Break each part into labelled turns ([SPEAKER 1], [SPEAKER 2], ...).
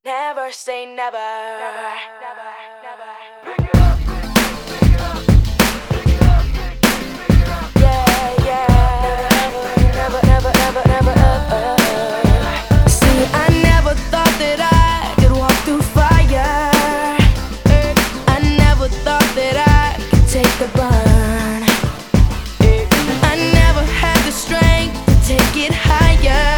[SPEAKER 1] Never say never. Never, never, never. Yeah, yeah. Never, never, never, never. See, I never thought that I could walk through fire. I never thought that I could take the burn. I never had the strength to take it higher.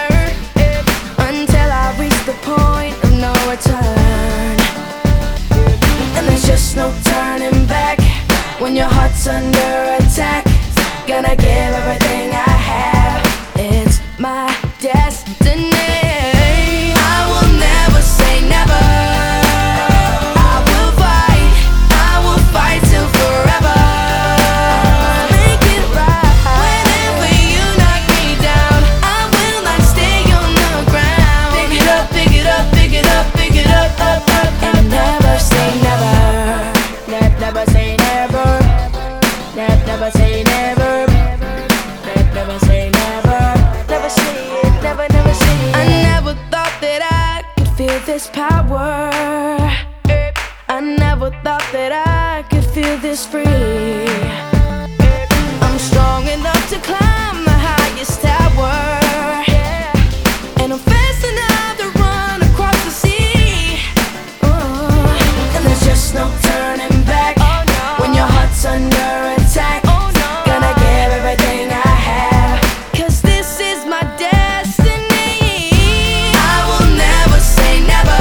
[SPEAKER 1] Until I reached the point of no return. And there's just no turning back. When your heart's under attack, gonna give everything I have. It's my destiny. I will never say never. I will fight till forever. Make it right. Whenever you knock me down, I will not stay on the ground. Pick it up, pick it up, pick it up, pick it up, up, up, up. And never say never. Never say never. Never say never. Never say never. Never say it, never, never say it. I never thought that I could feel this power. I never thought that I could feel this free. I'm strong enough to climb the highest tower. And I'm fast enough to run across the sea. And there's just no turning back. When your heart's under attack, gonna give everything I have. 'Cause this is my destiny. I will never say never.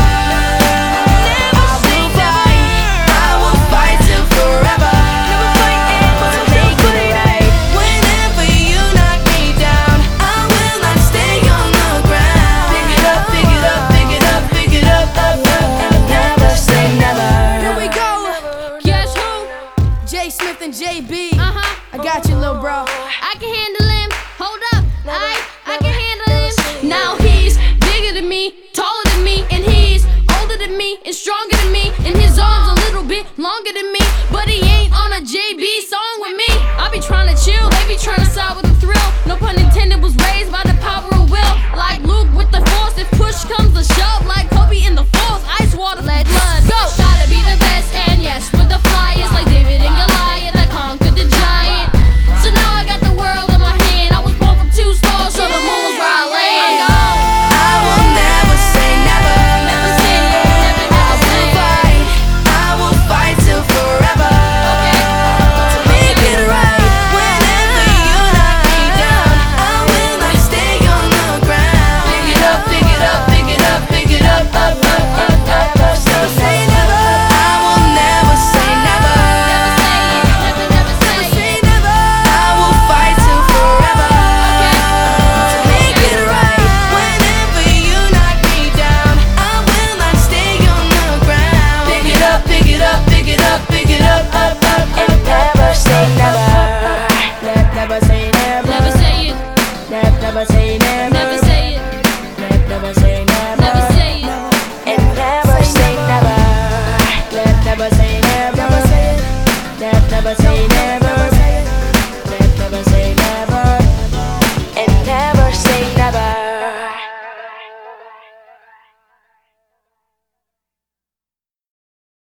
[SPEAKER 1] I will fight till forever. Make it right. Whenever you knock me down, I will not stay on the ground. Pick it up, pick it up, pick it up, pick it up, up, up. And never say never.
[SPEAKER 2] Here we go. Guess who? J Smith and JB. I got you, little bro.
[SPEAKER 3] I can handle him. Hold up. I can handle him. Now he's bigger than me, taller than me, and he's older than me and stronger than me. And his arms a little bit longer than me, but he ain't on a JB song with me. I be trying to chill, they be trying to side with the thrill. No pun intended, was raised by the power of will. Like Luke with the force, if push comes to shove. Like Kobe in the force, ice water, let blood go. Gotta be the best, and yes, with the flyers, like David and Goliath, I conquered the giant. So now I got the world in my hand. I was born from 2 stars, so the moon's where I land.
[SPEAKER 1] I will never say never.
[SPEAKER 3] Never say it, never say it.
[SPEAKER 1] I will fight till forever. To make it right. Whenever you knock me down, I will not stay on the ground. Pick it up, pick it up, pick it up, pick it up, up, up, up, up. Never say never. I will never say never.
[SPEAKER 3] Never say it,
[SPEAKER 1] Say never. I will fight till forever. To make it right. Whenever you knock me down, I will not stay on the ground. Pick it up, pick it up, pick it up, pick it up, up, up, and never say never. Never say never.
[SPEAKER 3] never say it,
[SPEAKER 1] Never say never.
[SPEAKER 3] never say it,
[SPEAKER 1] Never say never.
[SPEAKER 3] never say it.
[SPEAKER 1] And never say never. Never say never. Never say never.